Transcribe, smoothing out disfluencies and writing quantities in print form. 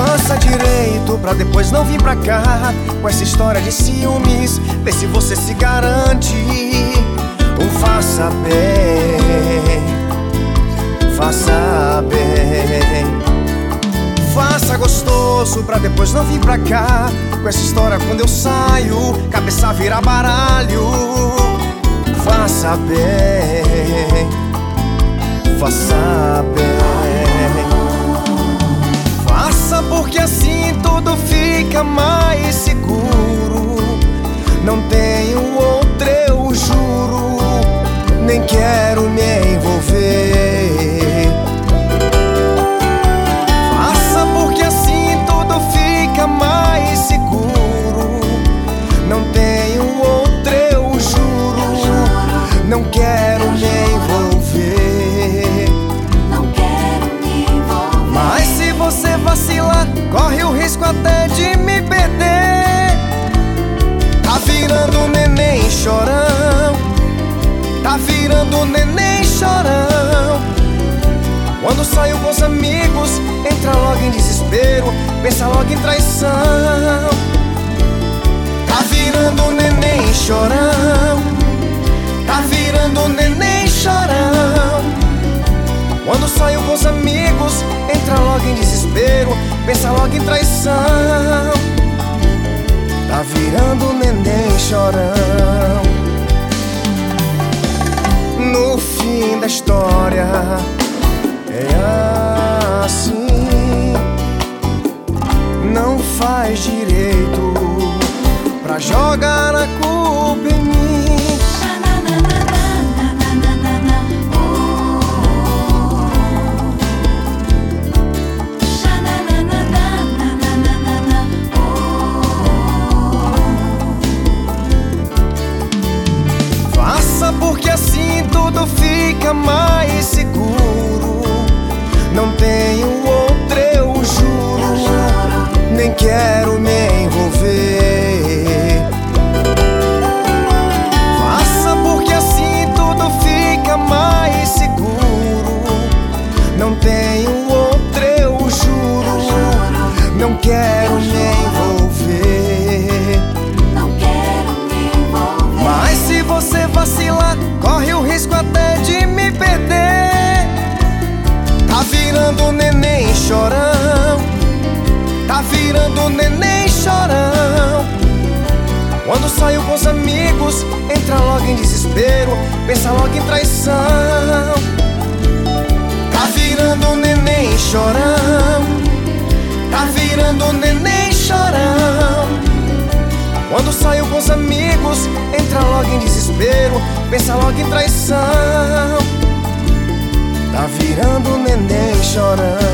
Faça direito pra depois não vir pra cá com essa história de ciúmes. Vê se você se garante. Faça bem, faça bem. Faça gostoso pra depois não vir pra cá com essa história quando eu saio, cabeça vira baralho. Faça bem, faça bem. Faça porque assim tudo fica mais seguro. Não tenho outro, eu juro. Nem quero me envolver. Faça porque assim tudo fica mais seguro. Não tenho outro, eu juro. Não quero me envolver. Não quero me envolver. Mas se você vacilar, corre o risco até de me perder. Tá virando neném chorão. Tá virando neném chorão. Quando saio com os amigos, entra logo em desespero, pensa logo em traição. Tá virando neném chorão. Tá virando neném chorão. Quando saio com os amigos, entra logo em desespero, pensa logo em traição. Tá virando neném chorão. No fim da história é assim. Não faz direito pra jogar a culpa em mim. Faça porque assim tudo fica mais seguro. Não tenho outro, eu juro. Nem quero me envolver. Faça porque assim tudo fica mais seguro. Não tenho outro, eu juro. Não quero me envolver. Não quero me envolver. Mas se você vacilar, corre o risco até de me perder. Tá virando neném chorão. Tá virando neném chorão. Quando saio com os amigos, entra logo em desespero, pensa logo em traição. Tá virando neném chorão. Tá virando neném chorão. Quando saio com os amigos, entra logo em desespero, pensa logo em traição. Tá virando neném chorão.